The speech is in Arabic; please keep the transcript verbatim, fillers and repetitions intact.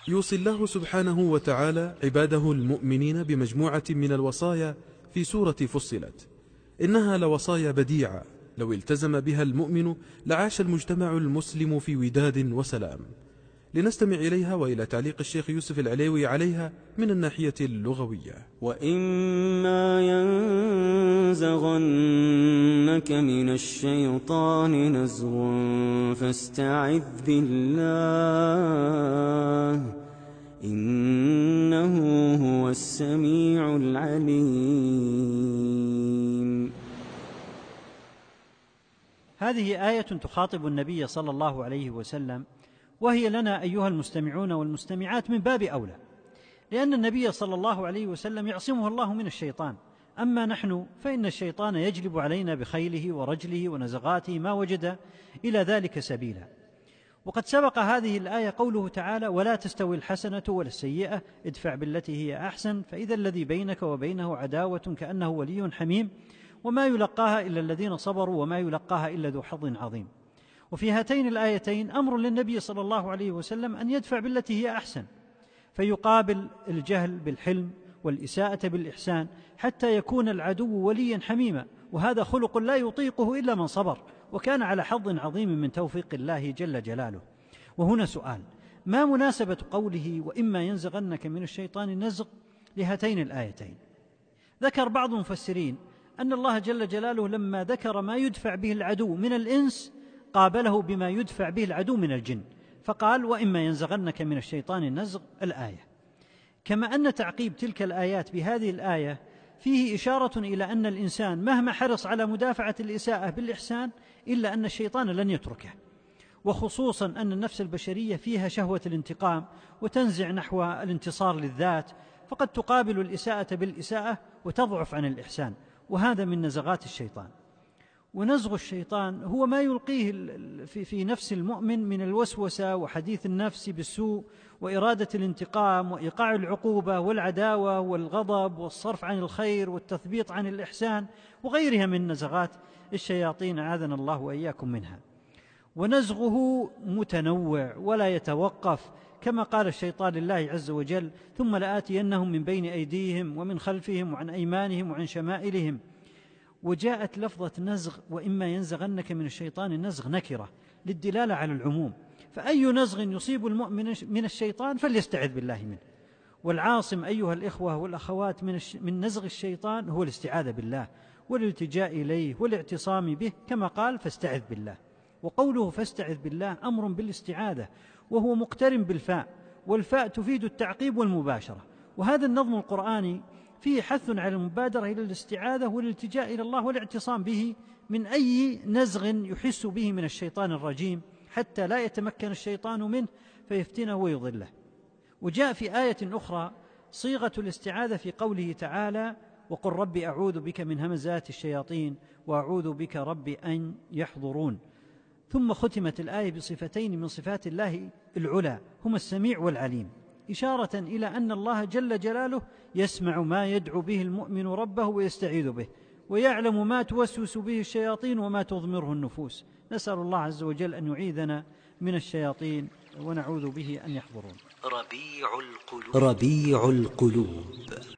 يوصي الله سبحانه وتعالى عباده المؤمنين بمجموعة من الوصايا في سورة فصلت. إنها لوصايا بديعة، لو التزم بها المؤمن لعاش المجتمع المسلم في وداد وسلام. لنستمع إليها وإلى تعليق الشيخ يوسف العليوي عليها من الناحية اللغوية. وإما ينزغنك من الشيطان نزغ فاستعذ بالله إنه هو السميع العليم. هذه آية تخاطب النبي صلى الله عليه وسلم، وهي لنا أيها المستمعون والمستمعات من باب أولى، لأن النبي صلى الله عليه وسلم يعصمه الله من الشيطان. أما نحن فإن الشيطان يجلب علينا بخيله ورجله ونزغاته ما وجد إلى ذلك سبيلا. وقد سبق هذه الآية قوله تعالى: ولا تستوي الحسنة ولا السيئة ادفع بالتي هي أحسن فإذا الذي بينك وبينه عداوة كأنه ولي حميم وما يلقاها إلا الذين صبروا وما يلقاها إلا ذو حظ عظيم. وفي هاتين الآيتين أمر للنبي صلى الله عليه وسلم أن يدفع بالتي هي أحسن، فيقابل الجهل بالحلم والإساءة بالإحسان حتى يكون العدو وليا حميما، وهذا خلق لا يطيقه إلا من صبر وكان على حظ عظيم من توفيق الله جل جلاله. وهنا سؤال: ما مناسبة قوله وإما ينزغنك من الشيطان نزغ لهاتين الآيتين؟ ذكر بعض المفسرين أن الله جل جلاله لما ذكر ما يدفع به العدو من الإنس قابله بما يدفع به العدو من الجن، فقال: وإما ينزغنك من الشيطان نزغ الآية. كما أن تعقيب تلك الآيات بهذه الآية فيه إشارة إلى أن الإنسان مهما حرص على مدافعة الإساءة بالإحسان إلا أن الشيطان لن يتركه، وخصوصا أن النفس البشرية فيها شهوة الانتقام وتنزع نحو الانتصار للذات، فقد تقابل الإساءة بالإساءة وتضعف عن الإحسان، وهذا من نزغات الشيطان. ونزغ الشيطان هو ما يلقيه في نفس المؤمن من الوسوسة وحديث النفس بالسوء وإرادة الانتقام وإيقاع العقوبة والعداوة والغضب والصرف عن الخير والتثبيط عن الإحسان وغيرها من نزغات الشياطين، أعاذنا الله وإياكم منها. ونزغه متنوع ولا يتوقف، كما قال الشيطان لله عز وجل: ثم لآتينهم من بين أيديهم ومن خلفهم وعن أيمانهم وعن شمائلهم. وجاءت لفظة نزغ وإما ينزغنك من الشيطان نزغ نكرة للدلالة على العموم، فأي نزغ يصيب المؤمن من الشيطان فليستعذ بالله منه. والعاصم أيها الإخوة والأخوات من, من نزغ الشيطان هو الاستعاذة بالله والالتجاء إليه والاعتصام به، كما قال: فاستعذ بالله. وقوله فاستعذ بالله أمر بالاستعاذة وهو مقترن بالفاء، والفاء تفيد التعقيب والمباشرة، وهذا النظم القرآني فيه حث على المبادرة إلى الاستعاذة والالتجاء إلى الله والاعتصام به من أي نزغ يحس به من الشيطان الرجيم حتى لا يتمكن الشيطان منه فيفتنه ويضله. وجاء في آية أخرى صيغة الاستعاذة في قوله تعالى: وقل رب أعوذ بك من همزات الشياطين وأعوذ بك رب أن يحضرون. ثم ختمت الآية بصفتين من صفات الله العلى هما السميع والعليم، إشارة إلى أن الله جل جلاله يسمع ما يدعو به المؤمن ربه ويستعيذ به، ويعلم ما توسوس به الشياطين وما تضمره النفوس. نسأل الله عز وجل أن يعيذنا من الشياطين ونعوذ به أن يحضرون. ربيع القلوب, ربيع القلوب